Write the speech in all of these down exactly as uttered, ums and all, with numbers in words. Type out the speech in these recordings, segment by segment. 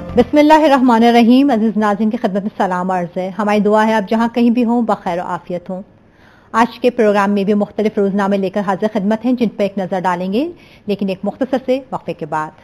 بسم اللہ الرحمن الرحیم. عزیز ناظرین کی خدمت میں سلام عرض ہے. ہماری دعا ہے آپ جہاں کہیں بھی ہوں بخیر و عافیت ہوں. آج کے پروگرام میں بھی مختلف روزنامے لے کر حاضر خدمت ہیں جن پر ایک نظر ڈالیں گے، لیکن ایک مختصر سے وقفے کے بعد.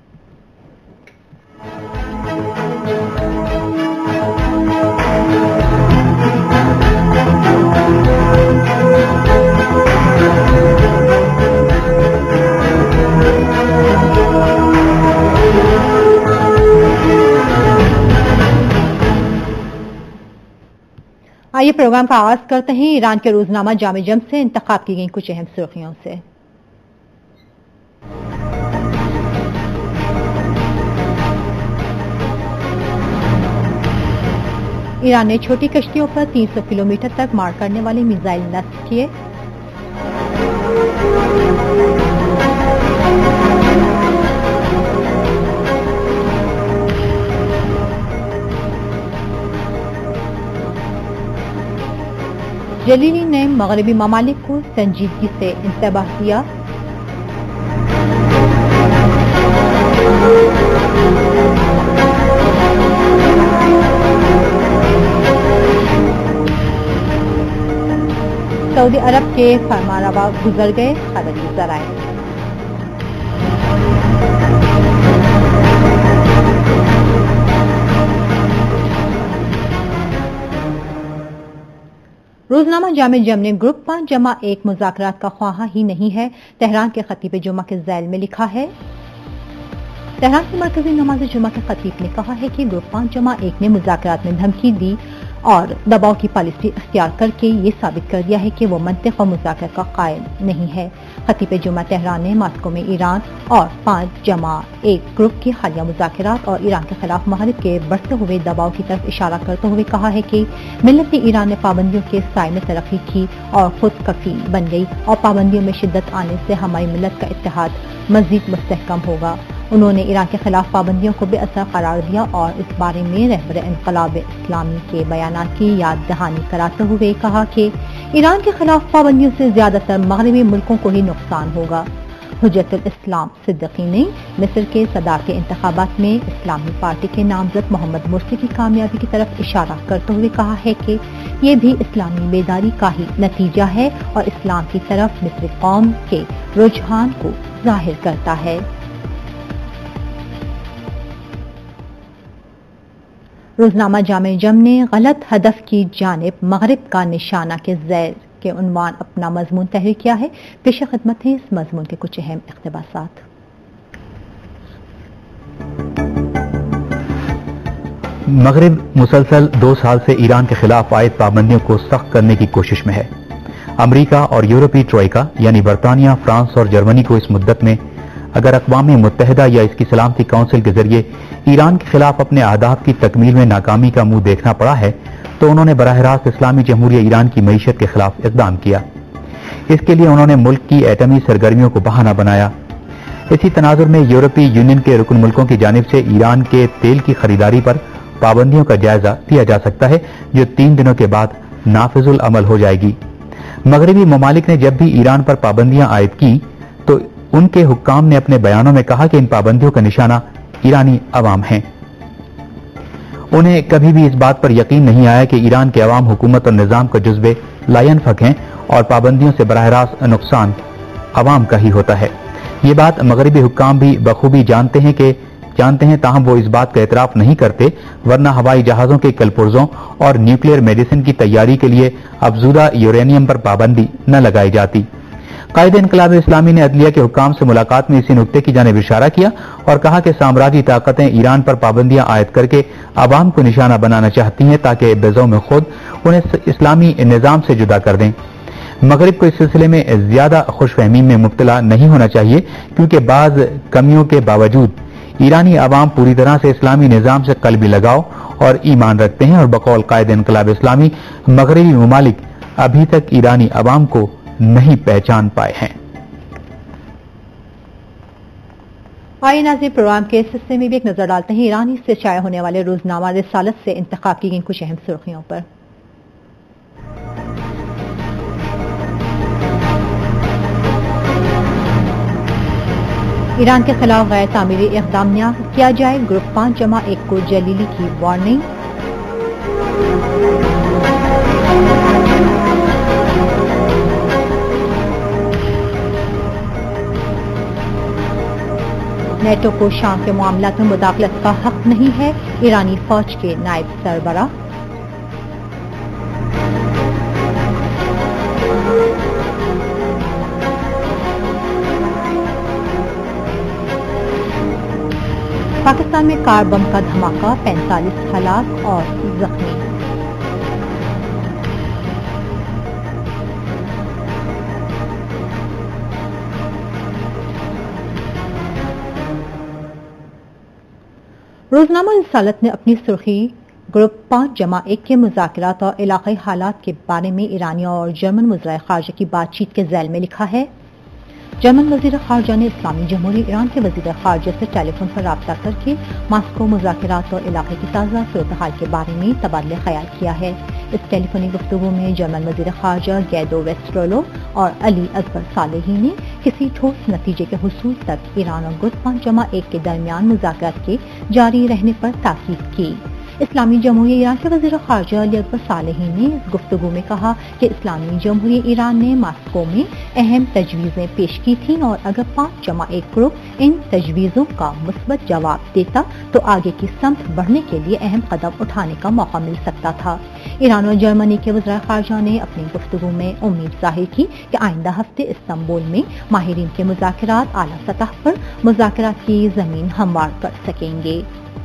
آئیے پروگرام کا آغاز کرتے ہیں ایران کے روزنامہ جامع جم سے انتخاب کی گئی کچھ اہم سرخیوں سے. ایران نے چھوٹی کشتیوں پر تین سو کلومیٹر تک مار کرنے والے میزائل نصب کیے. جلیلی نے مغربی ممالک کو سنجیدگی سے انتباہ کیا. سعودی عرب کے فرمانروا گزر گئے، خبری ذرائع. روزنامہ جامع جم نے گروپ پانچ جمع ایک مذاکرات کا خواہاں ہی نہیں ہے، تہران کے خطیب جمعہ کے ذیل میں لکھا ہے. تہران کی مرکزی نماز جمعہ کے خطیب نے کہا ہے کہ گروپ پانچ جمع ایک نے مذاکرات میں دھمکی دی اور دباؤ کی پالیسی اختیار کر کے یہ ثابت کر دیا ہے کہ وہ منطق و مذاکرات کا قائل نہیں ہے. خطیب جمعہ تہران نے ماسکو میں ایران اور پانچ جمع ایک گروپ کی حالیہ مذاکرات اور ایران کے خلاف مغرب کے بڑھتے ہوئے دباؤ کی طرف اشارہ کرتے ہوئے کہا ہے کہ ملت ایران نے پابندیوں کے سائے میں ترقی کی اور خود کفیل بن گئی اور پابندیوں میں شدت آنے سے ہماری ملت کا اتحاد مزید مستحکم ہوگا. انہوں نے ایران کے خلاف پابندیوں کو بے اثر قرار دیا اور اس بارے میں رہبر انقلاب اسلامی کے بیانات کی یاد دہانی کراتے ہوئے کہا کہ ایران کے خلاف پابندیوں سے زیادہ تر مغربی ملکوں کو ہی نقصان ہوگا. حجت الاسلام صدیقی نے مصر کے صدارتی انتخابات میں اسلامی پارٹی کے نامزد محمد مرسی کی کامیابی کی طرف اشارہ کرتے ہوئے کہا ہے کہ یہ بھی اسلامی بیداری کا ہی نتیجہ ہے اور اسلام کی طرف مصری قوم کے رجحان کو ظاہر کرتا ہے. روزنامہ جامع جم نے غلط ہدف کی جانب مغرب کا نشانہ کے ذیل کے عنوان اپنا مضمون تحریر کیا ہے. پیش خدمت ہے اس مضمون کے کچھ اہم اقتباسات. مغرب مسلسل دو سال سے ایران کے خلاف عائد پابندیوں کو سخت کرنے کی کوشش میں ہے. امریکہ اور یورپی ٹروئیکا یعنی برطانیہ، فرانس اور جرمنی کو اس مدت میں اگر اقوام متحدہ یا اس کی سلامتی کونسل کے ذریعے ایران کے خلاف اپنے اہداف کی تکمیل میں ناکامی کا منہ دیکھنا پڑا ہے تو انہوں نے براہ راست اسلامی جمہوریہ ایران کی معیشت کے خلاف اقدام کیا. اس کے لیے انہوں نے ملک کی ایٹمی سرگرمیوں کو بہانہ بنایا. اسی تناظر میں یورپی یونین کے رکن ملکوں کی جانب سے ایران کے تیل کی خریداری پر پابندیوں کا جائزہ لیا جا سکتا ہے جو تین دنوں کے بعد نافذ العمل ہو جائے گی. مغربی ممالک نے جب بھی ایران پر پابندیاں عائد کی تو ان کے حکام نے اپنے بیانوں میں کہا کہ ان پابندیوں کا نشانہ ایرانی عوام ہیں. انہیں کبھی بھی اس بات پر یقین نہیں آیا کہ ایران کے عوام حکومت اور نظام کا جزو لا ينفک ہیں اور پابندیوں سے براہ راست نقصان عوام کا ہی ہوتا ہے. یہ بات مغربی حکام بھی بخوبی جانتے ہیں کہ جانتے ہیں تاہم وہ اس بات کا اعتراف نہیں کرتے، ورنہ ہوائی جہازوں کے کلپرزوں اور نیوکلیئر میڈیسن کی تیاری کے لیے افزودہ یورینیم پر پابندی نہ لگائی جاتی. قائد انقلاب اسلامی نے عدلیہ کے حکام سے ملاقات میں اسی نکتے کی جانب اشارہ کیا اور کہا کہ سامراجی طاقتیں ایران پر پابندیاں عائد کر کے عوام کو نشانہ بنانا چاہتی ہیں تاکہ بزوم خود انہیں اسلامی نظام سے جدا کر دیں. مغرب کو اس سلسلے میں زیادہ خوش فہمی میں مبتلا نہیں ہونا چاہیے کیونکہ بعض کمیوں کے باوجود ایرانی عوام پوری طرح سے اسلامی نظام سے قلبی لگاؤ اور ایمان رکھتے ہیں اور بقول قائد انقلاب اسلامی مغربی ممالک ابھی تک ایرانی عوام کو نہیں پہچان پائے ہیں. آئیے ناظرین پروگرام کے اس حصے میں بھی ایک نظر ڈالتے ہیں ایرانی سے شائع ہونے والے روزنامہ رسالت سے انتخاب کی گئی کچھ اہم سرخیوں پر. ایران کے خلاف غیر تعمیری اقدام نہ کیا جائے، گروپ پانچ جمع ایک کو جلیلی کی وارننگ۔ نیٹو کو شام کے معاملات میں مداخلت کا حق نہیں ہے، ایرانی فوج کے نائب سربراہ۔ پاکستان میں کار بم کا دھماکہ، پینتالیس ہلاک اور زخمی۔ روزنامہ رسالت نے اپنی سرخی گروپ پانچ جمع ایک کے مذاکرات اور علاقائی حالات کے بارے میں ایرانی اور جرمن وزرائے خارجہ کی بات چیت کے ذیل میں لکھا ہے۔ جرمن وزیر خارجہ نے اسلامی جمہوریہ ایران کے وزیر خارجہ سے ٹیلی فون پر رابطہ کر کے ماسکو مذاکرات اور علاقے کی تازہ صورتحال کے بارے میں تبادلہ خیال کیا ہے۔ اس ٹیلی فونی گفتگو میں جرمن وزیر خارجہ گیدو ویسٹرولو اور علی اکبر صالحی نے کسی ٹھوس نتیجے کے حصول تک ایران اور گروپ پانچ جمع ایک کے درمیان مذاکرات کے جاری رہنے پر تاکید کی۔ اسلامی جمہوریہ ایران کے وزیر خارجہ علی اکبر صالحی نے اس گفتگو میں کہا کہ اسلامی جمہوریہ ایران نے ماسکو میں اہم تجویزیں پیش کی تھیں اور اگر پانچ جمع ایک گروپ ان تجویزوں کا مثبت جواب دیتا تو آگے کی سمت بڑھنے کے لیے اہم قدم اٹھانے کا موقع مل سکتا تھا۔ ایران اور جرمنی کے وزرائے خارجہ نے اپنی گفتگو میں امید ظاہر کی کہ آئندہ ہفتے استنبول میں ماہرین کے مذاکرات اعلیٰ سطح پر مذاکرات کی زمین ہموار کر سکیں گے۔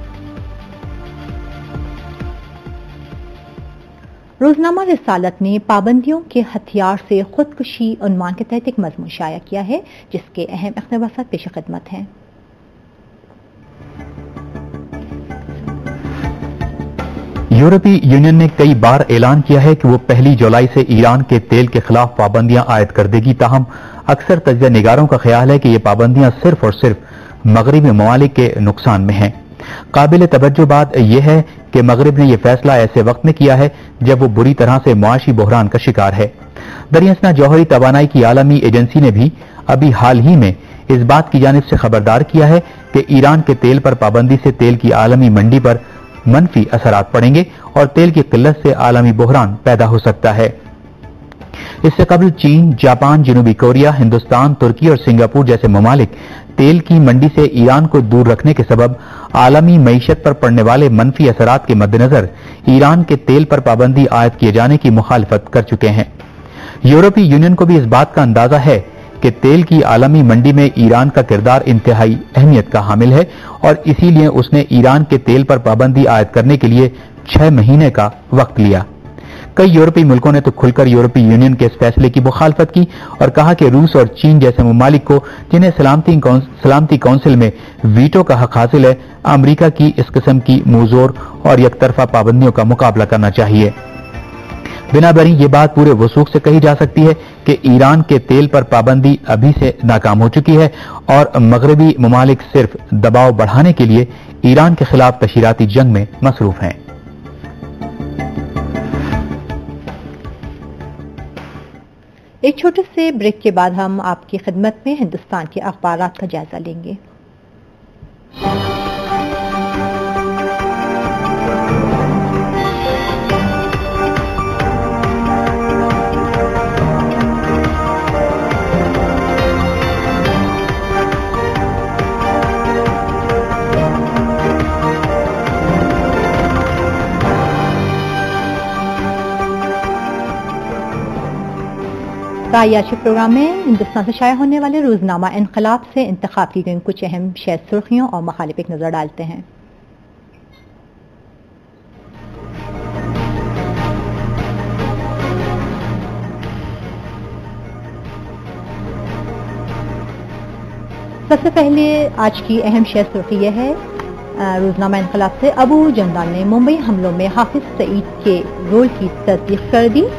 روزنامہ رسالت نے پابندیوں کے ہتھیار سے خودکشی عنوان کے تحت ایک مضمون شائع کیا ہے جس کے اہم اقتباسات پیش خدمت ہیں۔ یورپی یونین نے کئی بار اعلان کیا ہے کہ وہ پہلی جولائی سے ایران کے تیل کے خلاف پابندیاں عائد کر دے گی، تاہم اکثر تجزیہ نگاروں کا خیال ہے کہ یہ پابندیاں صرف اور صرف مغربی ممالک کے نقصان میں ہیں۔ قابل توجہ بات یہ ہے کہ مغرب نے یہ فیصلہ ایسے وقت میں کیا ہے جب وہ بری طرح سے معاشی بحران کا شکار ہے۔ دریاسنا جوہری توانائی کی عالمی ایجنسی نے بھی ابھی حال ہی میں اس بات کی جانب سے خبردار کیا ہے کہ ایران کے تیل پر پابندی سے تیل کی عالمی منڈی پر منفی اثرات پڑیں گے اور تیل کی قلت سے عالمی بحران پیدا ہو سکتا ہے۔ اس سے قبل چین، جاپان، جنوبی کوریا، ہندوستان، ترکی اور سنگاپور جیسے ممالک تیل کی منڈی سے ایران کو دور رکھنے کے سبب عالمی معیشت پر پڑنے والے منفی اثرات کے مد نظر ایران کے تیل پر پابندی عائد کیے جانے کی مخالفت کر چکے ہیں۔ یورپی یونین کو بھی اس بات کا اندازہ ہے کہ تیل کی عالمی منڈی میں ایران کا کردار انتہائی اہمیت کا حامل ہے اور اسی لیے اس نے ایران کے تیل پر پابندی عائد کرنے کے لیے چھ مہینے کا وقت لیا۔ کئی یورپی ملکوں نے تو کھل کر یورپی یونین کے اس فیصلے کی مخالفت کی اور کہا کہ روس اور چین جیسے ممالک کو جنہیں سلامتی سلامتی کونسل میں ویٹو کا حق حاصل ہے، امریکہ کی اس قسم کی موزور اور یک طرفہ پابندیوں کا مقابلہ کرنا چاہیے۔ بنابراین یہ بات پورے وثوق سے کہی جا سکتی ہے کہ ایران کے تیل پر پابندی ابھی سے ناکام ہو چکی ہے اور مغربی ممالک صرف دباؤ بڑھانے کے لیے ایران کے خلاف تشہیراتی جنگ میں مصروف ہیں۔ ایک چھوٹے سے بریک کے بعد ہم آپ کی خدمت میں ہندوستان کے اخبارات کا جائزہ لیں گے۔ آج کے پروگرام میں ہندوستان سے شائع ہونے والے روزنامہ انقلاب سے انتخاب کی گئی کچھ اہم شہ سرخیوں اور مخالف ایک نظر ڈالتے ہیں۔ سب سے پہلے آج کی اہم شہ سرخی یہ ہے، روزنامہ انقلاب سے ابو جندال نے ممبئی حملوں میں حافظ سعید کے رول کی تصدیق کر دی۔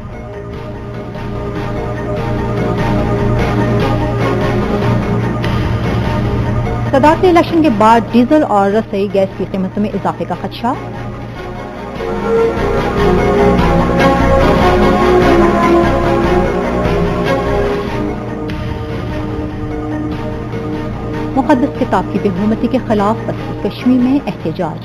صدارتی الیکشن کے بعد ڈیزل اور رسائی گیس کی قیمتوں میں اضافے کا خدشہ۔ मुक़द्दस किताब की बेहुरमती के खिलाफ कश्मीर में एहतजाज।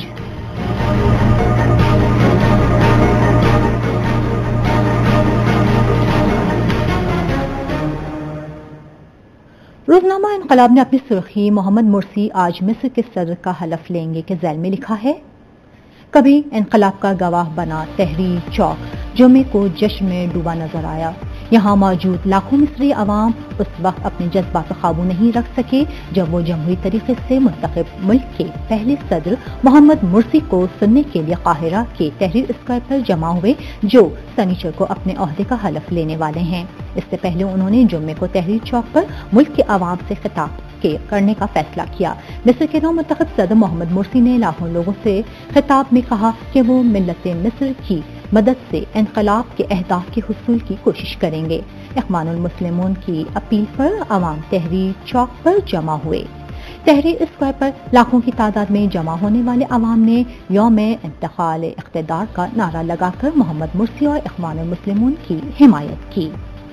रोजनामा इनकलाब ने अपनी सुर्खी मोहम्मद मुर्सी आज मिस्र के सदर का हलफ लेंगे के ज़ैल में लिखा है, कभी इनकलाब का गवाह बना तहरीर चौक जुमे को जश्न में डूबा नजर आया। यहाँ मौजूद लाखों मिस्री अवाम उस वक्त अपने जज्बात पर काबू नहीं रख सके जब वो जमहूरी तरीके से मुंतखब मुल्क के पहले सदर मोहम्मद मुर्सी को सुनने के लिए काहिरा के तहरीर स्क्वायर पर जमा हुए, जो शनिचर को अपने ओहदे का हलफ लेने वाले हैं। इससे पहले उन्होंने जुम्मे को तहरीर चौक पर मुल्क के अवाम से खिताब के करने का फैसला किया। मिस्र के नौ मुंतखब सदर मोहम्मद मुर्सी ने लाखों लोगों से खिताब में कहा कि वो मिल्लत मिस्र की मदद से इनकलाब के अहदाफ के हुसूल की कोशिश करेंगे। इख्वानुल मुस्लिमून की अपील पर अवाम तहरीर चौक पर जमा हुए। तहरीर स्क्वायर पर लाखों की तादाद में जमा होने वाले अवाम ने यौम इंतकाल इख्तिदार का नारा लगाकर मोहम्मद मुर्सी और इख्वानुल मुस्लिमून की हिमायत की।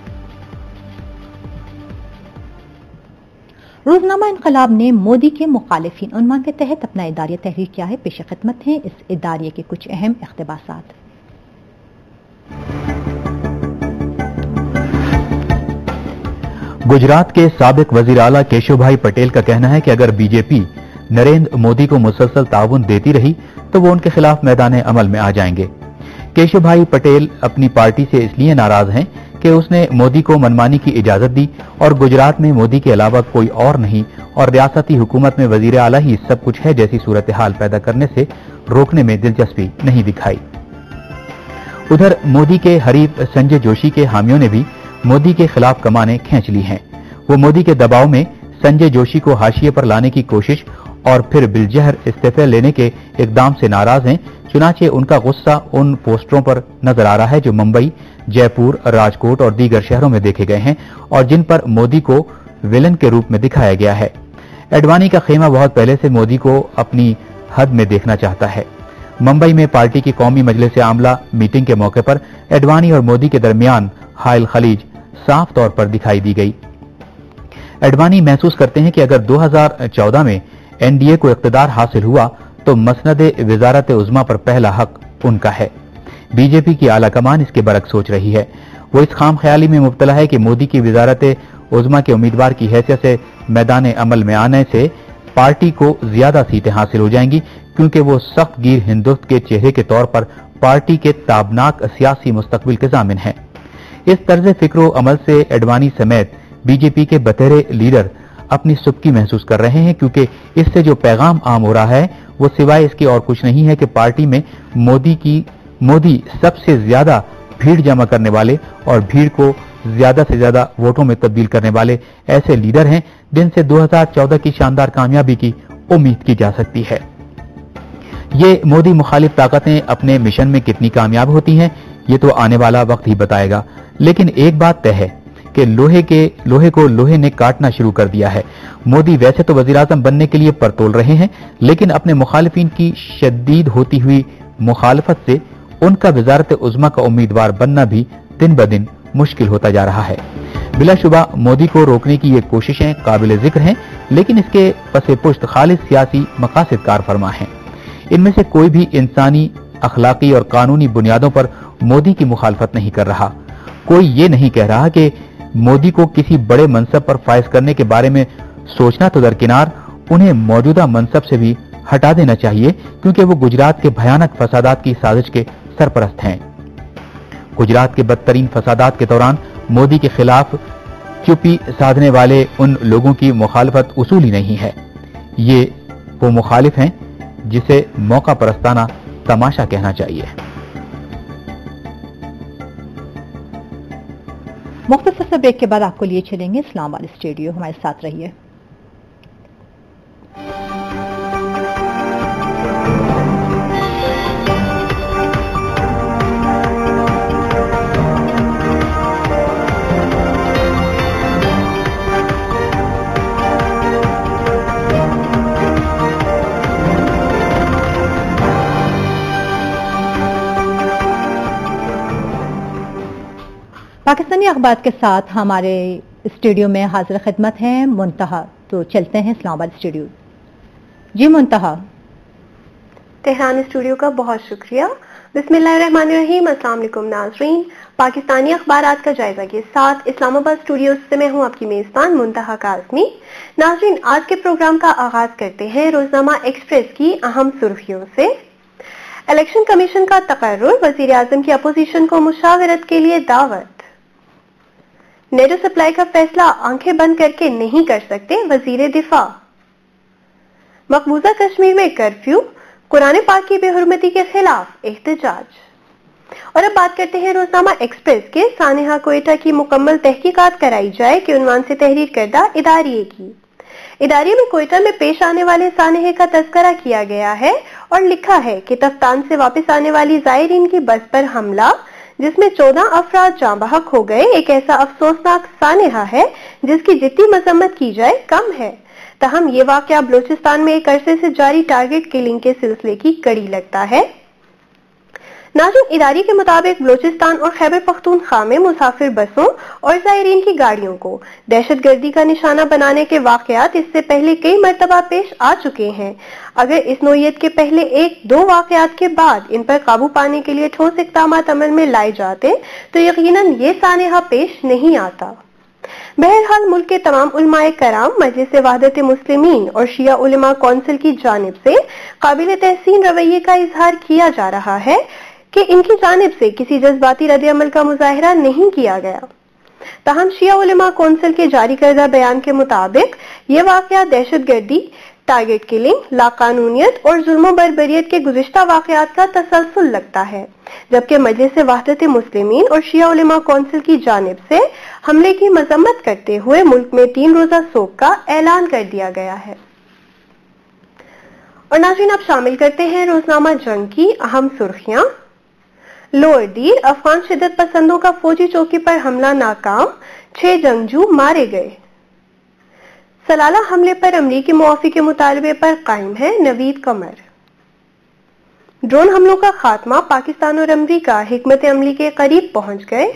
रोजनामा इनकलाब ने मोदी के मुखालिफिन उन्वान के तहत अपना इदारिया तहरीर किया है। पेश खिदमत हैं इस इदारिये के कुछ अहम इख्तिबासात। गुजरात के साबिक वजीर आला केशव भाई पटेल का कहना है कि अगर बीजेपी नरेंद्र मोदी को मुसलसल ताउन देती रही तो वो उनके खिलाफ मैदान अमल में आ जाएंगे। केशव भाई पटेल अपनी पार्टी से इसलिए नाराज हैं कि उसने मोदी को मनमानी की इजाजत दी और गुजरात में मोदी के अलावा कोई और नहीं और रियासती हुकूमत में वजीर आला ही सब कुछ है जैसी सूरत हाल पैदा करने से रोकने में दिलचस्पी नहीं दिखाई। उधर मोदी के हरीफ संजय जोशी के हामियों ने भी मोदी के खिलाफ कमानें खींच ली हैं। वो मोदी के दबाव में संजय जोशी को हाशिए पर लाने की कोशिश और फिर बिलजहर इस्तीफे लेने के इकदाम से नाराज हैं। चुनाचे उनका गुस्सा उन पोस्टरों पर नजर आ रहा है जो मुंबई, जयपुर, राजकोट और दीगर शहरों में देखे गए हैं और जिन पर मोदी को विलन के रूप में दिखाया गया है। एडवाणी का खेमा बहुत पहले से मोदी को अपनी हद में देखना चाहता है। मुंबई में पार्टी की कौमी मजलिस आमला मीटिंग के मौके पर एडवाणी और मोदी के दरमियान हायल खलीज साफ तौर पर दिखाई दी गई। एडवाणी महसूस करते हैं कि अगर दो हज़ार चौदह में एनडीए को इख्तिदार हासिल हुआ तो मसनदे विजारत उज़्मा पर पहला हक उनका है। बीजेपी की आला कमान इसके बरक्स सोच रही है। वो इस खाम ख्याली में मुब्तला है कि मोदी की विजारत उज़्मा के उम्मीदवार की हैसियत से मैदान अमल में आने से पार्टी को ज्यादा सीटें हासिल हो जाएंगी, क्योंकि वो सख्त गिर हिंदुत्व के चेहरे के तौर पर पार्टी के ताबनाक सियासी मुस्तकबिल के जामिन हैं। इस तर्ज फिक्रो अमल से एडवाणी समेत बीजेपी के बतेरे लीडर अपनी सुबकी महसूस कर रहे हैं, क्योंकि इससे जो पैगाम आम हो रहा है वो सिवाय इसके और कुछ नहीं है कि पार्टी में मोदी की मोदी सबसे ज्यादा भीड़ जमा करने वाले और भीड़ को ज्यादा से ज्यादा वोटों में तब्दील करने वाले ऐसे लीडर हैं जिनसे दो हज़ार चौदह की शानदार कामयाबी की उम्मीद की जा सकती है। ये मोदी मुखालिफ ताकतें अपने मिशन में कितनी कामयाब होती हैं ये तो आने वाला वक्त ही बताएगा, लेकिन एक बात तय है कि लोहे के लोहे को लोहे ने काटना शुरू कर दिया है। मोदी वैसे तो वजीर-आज़म बनने के लिए परतोल रहे हैं, लेकिन अपने मुखालिफिन की शदीद होती हुई मुखालफत से उनका वजारत उज़्मा का उम्मीदवार बनना भी दिन ब दिन मुश्किल होता जा रहा है। बिलाशुबा मोदी को रोकने की ये कोशिशें काबिल जिक्र हैं, लेकिन इसके पसे पुश्त खालिस सियासी मकासद कार फरमा हैं। इनमें से कोई भी इंसानी, अखलाकी और कानूनी बुनियादों पर मोदी की मुखालफत नहीं कर रहा। कोई ये नहीं कह रहा कि मोदी को किसी बड़े मनसब पर फायज करने के बारे में सोचना तो दरकिनार, उन्हें मौजूदा मनसब से भी हटा देना चाहिए, क्योंकि वो गुजरात के भयानक फसादात की साजिश के सरपरस्त हैं। गुजरात के बदतरीन फसादात के दौरान मोदी के खिलाफ चुप्पी साधने वाले उन लोगों की मुखालफत उसूली नहीं है। ये वो मुखालिफ हैं जिसे मौका परस्ताना तमाशा कहना चाहिए। मुख्तसर से ब्रेक के बाद आपको लिए चलेंगे इस्लाम वाले स्टूडियो, हमारे साथ रहिए। पाकिस्तानी अखबार के साथ हमारे اسٹوڈیو میں حاضر خدمت ہیں منتہا، تو چلتے ہیں اسلام آباد اسٹوڈیو۔ جی منتہا۔ تہران اسٹوڈیو کا بہت شکریہ۔ بسم اللہ الرحمن الرحیم۔ السلام علیکم ناظرین، پاکستانی اخبارات کا جائزہ کے ساتھ اسلام آباد اسٹوڈیو سے میں ہوں آپ کی میزبان منتہا کاظمی۔ ناظرین، آج کے پروگرام کا آغاز کرتے ہیں روزنامہ ایکسپریس کی اہم سرخیوں سے۔ الیکشن کمیشن کا تقرر، وزیر اعظم کی اپوزیشن کو مشاورت کے لیے دعوت۔ نیٹو سپلائی کا فیصلہ آنکھیں بند کر کے نہیں کر سکتے، وزیر دفاع۔ مقبوضہ کشمیر میں کرفیو، قرآن پاک کی بے حرمتی کے خلاف احتجاج۔ اور اب بات کرتے ہیں روزنامہ ایکسپریس کے سانحہ کوئٹہ کی مکمل تحقیقات کرائی جائے کے عنوان سے تحریر کردہ اداریے کی۔ اداریے میں کوئٹہ میں پیش آنے والے سانحے کا تذکرہ کیا گیا ہے اور لکھا ہے کہ تفتان سے واپس آنے والی زائرین کی بس پر حملہ، جس میں چودہ افراد جاں بحق ہو گئے، ایک ایسا افسوسناک سانحہ ہے جس کی جتنی مذمت کی جائے کم ہے۔ تاہم یہ واقعہ بلوچستان میں ایک عرصے سے جاری ٹارگٹ کلنگ کے سلسلے کی کڑی لگتا ہے۔ ناظرین، ادارے کے مطابق بلوچستان اور خیبر پختونخوا میں مسافر بسوں اور زائرین کی گاڑیوں کو دہشت گردی کا نشانہ بنانے کے واقعات اس سے پہلے کئی مرتبہ پیش آ چکے ہیں۔ اگر اس نوعیت کے پہلے ایک دو واقعات کے بعد ان پر قابو پانے کے لیے ٹھوس اقدامات عمل میں لائے جاتے تو یقیناً یہ سانحہ پیش نہیں آتا۔ بہرحال ملک کے تمام علماء کرام، مجلس وحدت مسلمین اور شیعہ علماء کونسل کی جانب سے قابل تحسین رویے کا اظہار کیا جا رہا ہے کہ ان کی جانب سے کسی جذباتی رد عمل کا مظاہرہ نہیں کیا گیا۔ تاہم شیعہ علماء کونسل کے جاری کردہ بیان کے مطابق یہ واقعہ دہشت گردی، ٹارگٹ کلنگ، لاقانونیت اور ظلم و بربریت کے گزشتہ واقعات کا تسلسل لگتا ہے، جبکہ مجلس وحدت مسلمین اور شیعہ علماء کونسل کی جانب سے حملے کی مذمت کرتے ہوئے ملک میں تین روزہ سوگ کا اعلان کر دیا گیا ہے۔ اور ناظرین، اب شامل کرتے ہیں روزنامہ جنگ کی اہم سرخیاں۔ لوئر دیر، افغان شدت پسندوں کا فوجی چوکی پر حملہ ناکام، چھ جنگجو مارے گئے۔ سلالہ حملے پر امریکی معافی کے مطالبے پر قائم ہے نوید قمر۔ ڈرون حملوں کا خاتمہ، پاکستان اور امریکہ حکمت عملی کے قریب پہنچ گئے۔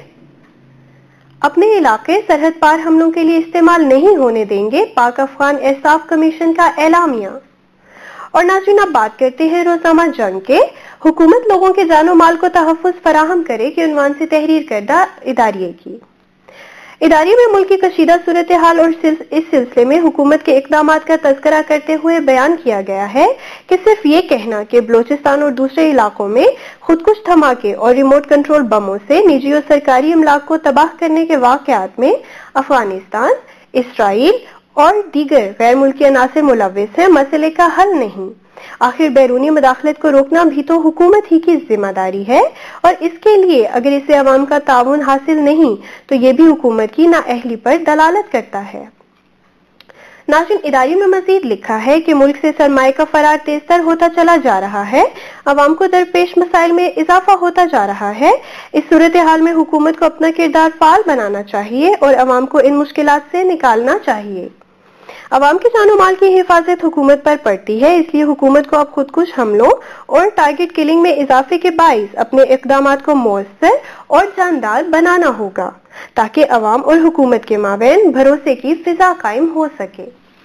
اپنے علاقے سرحد پار حملوں کے لیے استعمال نہیں ہونے دیں گے، پاک افغان احساف کمیشن کا اعلامیہ۔ اور ناظرین، اب بات کرتے ہیں روزنامہ جنگ کے حکومت لوگوں کے جان و مال کو تحفظ فراہم کرے کے عنوان سے تحریر کردہ اداریے کی۔ اداریے میں ملک کی کشیدہ صورتحال اور اس سلسلے میں حکومت کے اقدامات کا تذکرہ کرتے ہوئے بیان کیا گیا ہے کہ صرف یہ کہنا کہ بلوچستان اور دوسرے علاقوں میں خودکش دھماکے اور ریموٹ کنٹرول بموں سے نجی اور سرکاری املاک کو تباہ کرنے کے واقعات میں افغانستان، اسرائیل اور دیگر غیر ملکی عناصر ملوث ہیں، مسئلے کا حل نہیں۔ آخر بیرونی مداخلت کو روکنا بھی تو حکومت ہی کی ذمہ داری ہے، اور اس کے لیے اگر اسے عوام کا تعاون حاصل نہیں تو یہ بھی حکومت کی نااہلی پر دلالت کرتا ہے۔ ناظرین، ادارے میں مزید لکھا ہے کہ ملک سے سرمایہ کا فرار تیز تر ہوتا چلا جا رہا ہے، عوام کو درپیش مسائل میں اضافہ ہوتا جا رہا ہے۔ اس صورتحال میں حکومت کو اپنا کردار فعال بنانا چاہیے اور عوام کو ان مشکلات سے نکالنا چاہیے۔ عوام کے جان و مال کی حفاظت حکومت پر پڑتی ہے، اس لیے حکومت کو اب خودکش حملوں اور ٹارگٹ کلنگ میں اضافے کے باعث اپنے اقدامات کو مؤثر اور جاندار بنانا ہوگا تاکہ عوام اور حکومت کے مابین بھروسے کی فضا قائم ہو سکے۔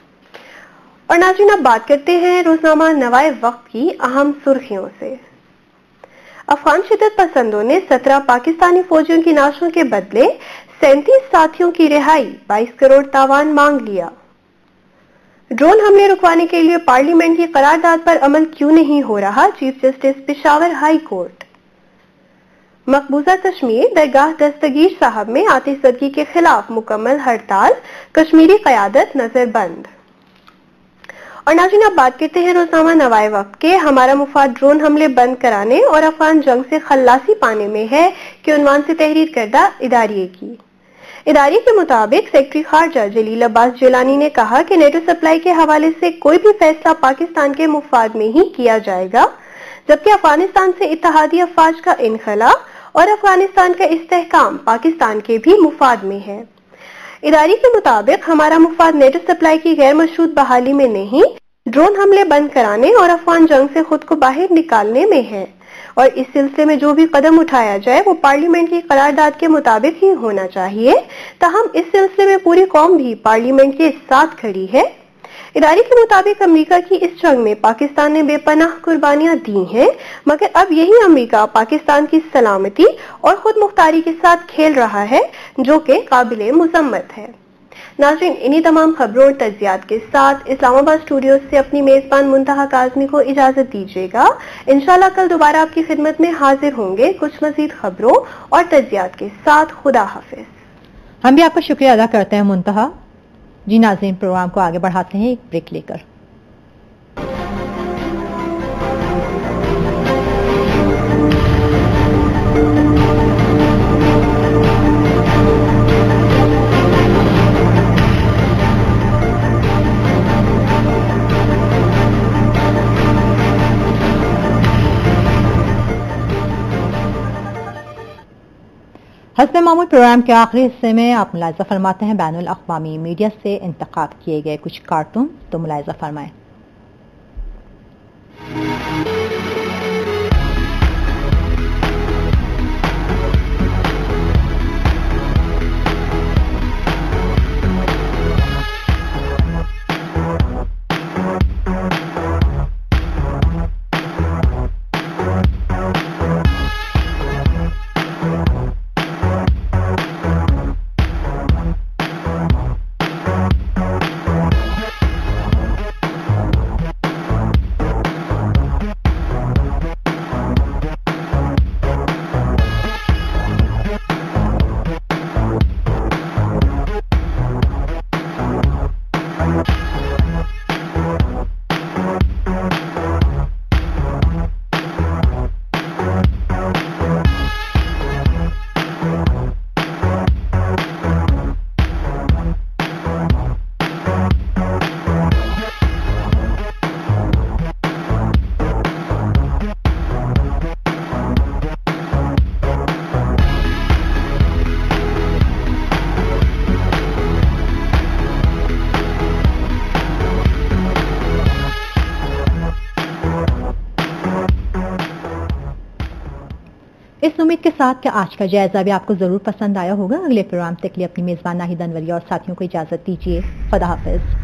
اور ناظرین، اب بات کرتے ہیں روزنامہ نوائے وقت کی اہم سرخیوں سے۔ افغان شدت پسندوں نے سترہ پاکستانی فوجیوں کی نعشوں کے بدلے سینتیس ساتھیوں کی رہائی، بائیس کروڑ تاوان مانگ لیا۔ ڈرون حملے رکوانے کے لیے پارلیمنٹ کی قرارداد پر عمل کیوں نہیں ہو رہا، chief justice Peshawar high court. مقبوضہ کشمیر، درگاہ دستگیر صاحب میں آتش زدگی کے خلاف مکمل ہڑتال، کشمیری قیادت نظر بند۔ اور ناظرین، اب بات کرتے ہیں روزنامہ نوائے وقت کے ہمارا مفاد ڈرون حملے بند کرانے اور افغان جنگ سے خلاصی پانے میں ہے کے عنوان سے تحریر کردہ اداریے کی۔ ادارے کے مطابق سیکرٹری خارجہ جلیل عباس جیلانی نے کہا کہ نیٹو سپلائی کے حوالے سے کوئی بھی فیصلہ پاکستان کے مفاد میں ہی کیا جائے گا، جبکہ افغانستان سے اتحادی افواج کا انخلا اور افغانستان کا استحکام پاکستان کے بھی مفاد میں ہے۔ ادارے کے مطابق ہمارا مفاد نیٹو سپلائی کی غیر مشروط بحالی میں نہیں، ڈرون حملے بند کرانے اور افغان جنگ سے خود کو باہر نکالنے میں ہے۔ اور اس سلسلے میں جو بھی قدم اٹھایا جائے وہ پارلیمنٹ کی قرارداد کے مطابق ہی ہونا چاہیے. تاہم اس سلسلے میں پوری قوم بھی پارلیمنٹ کے ساتھ کھڑی ہے. ادارے کے مطابق امریکہ کی اس جنگ میں پاکستان نے بے پناہ قربانیاں دی ہیں، مگر اب یہی امریکہ پاکستان کی سلامتی اور خود مختاری کے ساتھ کھیل رہا ہے، جو کہ قابل مذمت ہے. ناظرین، انہی تمام خبروں اور تجزیات کے ساتھ اسلام آباد اسٹوڈیو سے اپنی میزبان منتہا کاظمی کو اجازت دیجیے گا. انشاءاللہ کل دوبارہ آپ کی خدمت میں حاضر ہوں گے کچھ مزید خبروں اور تجزیات کے ساتھ. خدا حافظ. ہم بھی آپ کا شکریہ ادا کرتے ہیں منتہا. جی ناظرین، پروگرام کو آگے بڑھاتے ہیں ایک بریک لے کر. حسب معمول پروگرام کے آخری حصے میں آپ ملاحظہ فرماتے ہیں بین الاقوامی میڈیا سے انتخاب کیے گئے کچھ کارٹون. تو ملاحظہ فرمائیں. اس امید کے ساتھ کہ آج کا جائزہ بھی آپ کو ضرور پسند آیا ہوگا. اگلے پروگرام تک لیے اپنی میزبان ناہید انوری اور ساتھیوں کو اجازت دیجیے. خدا حافظ.